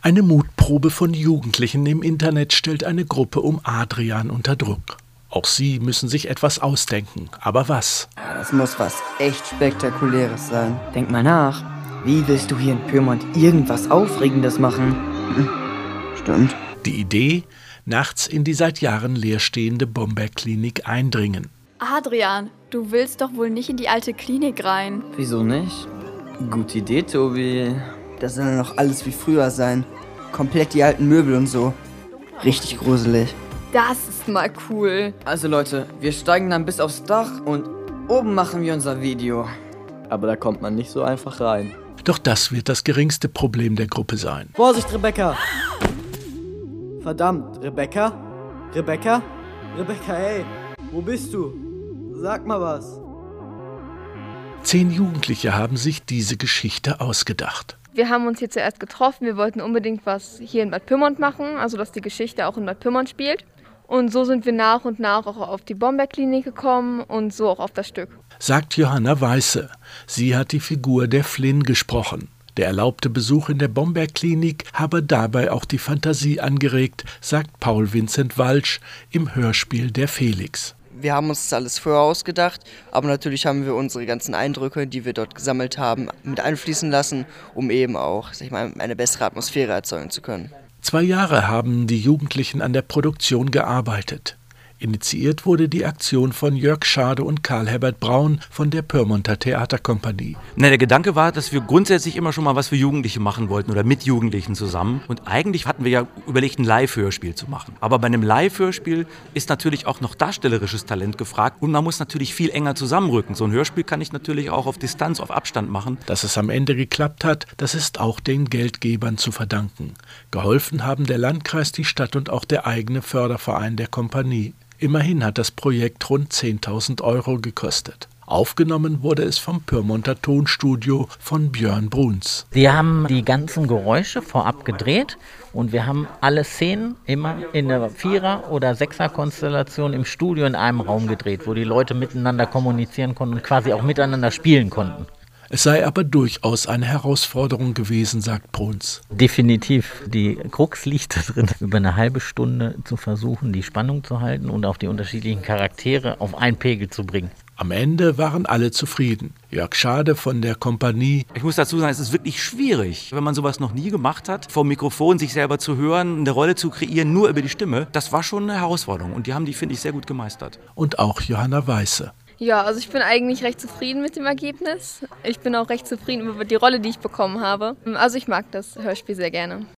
Eine Mutprobe von Jugendlichen im Internet stellt eine Gruppe um Adrian unter Druck. Auch sie müssen sich etwas ausdenken. Aber was? Ja, das muss was echt Spektakuläres sein. Denk mal nach. Wie willst du hier in Pyrmont irgendwas Aufregendes machen? Stimmt. Die Idee: nachts in die seit Jahren leerstehende Bomberklinik eindringen. Adrian, du willst doch wohl nicht in die alte Klinik rein. Wieso nicht? Gute Idee, Tobi. Das soll dann noch alles wie früher sein. Komplett die alten Möbel und so. Richtig gruselig. Das ist mal cool. Also Leute, wir steigen dann bis aufs Dach und oben machen wir unser Video. Aber da kommt man nicht so einfach rein. Doch das wird das geringste Problem der Gruppe sein. Vorsicht, Rebecca! Verdammt, Rebecca? Rebecca? Rebecca, hey, wo bist du? Sag mal was. 10 Jugendliche haben sich diese Geschichte ausgedacht. Wir haben uns hier zuerst getroffen, wir wollten unbedingt was hier in Bad Pyrmont machen, also dass die Geschichte auch in Bad Pyrmont spielt. Und so sind wir nach und nach auch auf die Bomberklinik gekommen und so auch auf das Stück. Sagt Johanna Weiße. Sie hat die Figur der Flynn gesprochen. Der erlaubte Besuch in der Bomberklinik habe dabei auch die Fantasie angeregt, sagt Paul Vincent Walsch im Hörspiel Der Felix. Wir haben uns das alles vorher ausgedacht, aber natürlich haben wir unsere ganzen Eindrücke, die wir dort gesammelt haben, mit einfließen lassen, um eben auch, eine bessere Atmosphäre erzeugen zu können. 2 Jahre haben die Jugendlichen an der Produktion gearbeitet. Initiiert wurde die Aktion von Jörg Schade und Karl-Herbert Braun von der Pyrmonter Theaterkompanie. Der Gedanke war, dass wir grundsätzlich immer schon mal was für Jugendliche machen wollten oder mit Jugendlichen zusammen. Und eigentlich hatten wir ja überlegt, ein Live-Hörspiel zu machen. Aber bei einem Live-Hörspiel ist natürlich auch noch darstellerisches Talent gefragt und man muss natürlich viel enger zusammenrücken. So ein Hörspiel kann ich natürlich auch auf Distanz, auf Abstand machen. Dass es am Ende geklappt hat, das ist auch den Geldgebern zu verdanken. Geholfen haben der Landkreis, die Stadt und auch der eigene Förderverein der Kompanie. Immerhin hat das Projekt rund 10.000 € gekostet. Aufgenommen wurde es vom Pyrmonter Tonstudio von Björn Bruns. Wir haben die ganzen Geräusche vorab gedreht und wir haben alle Szenen immer in der 4er- oder 6er-Konstellation im Studio in einem Raum gedreht, wo die Leute miteinander kommunizieren konnten und quasi auch miteinander spielen konnten. Es sei aber durchaus eine Herausforderung gewesen, sagt Bruns. Definitiv. Die Krux liegt darin, über eine halbe Stunde zu versuchen, die Spannung zu halten und auch die unterschiedlichen Charaktere auf einen Pegel zu bringen. Am Ende waren alle zufrieden. Jörg Schade von der Kompanie. Ich muss dazu sagen, es ist wirklich schwierig, wenn man sowas noch nie gemacht hat, vor dem Mikrofon sich selber zu hören, eine Rolle zu kreieren, nur über die Stimme. Das war schon eine Herausforderung und die haben die, finde ich, sehr gut gemeistert. Und auch Johanna Weiße. Ja, also ich bin eigentlich recht zufrieden mit dem Ergebnis. Ich bin auch recht zufrieden über die Rolle, die ich bekommen habe. Also ich mag das Hörspiel sehr gerne.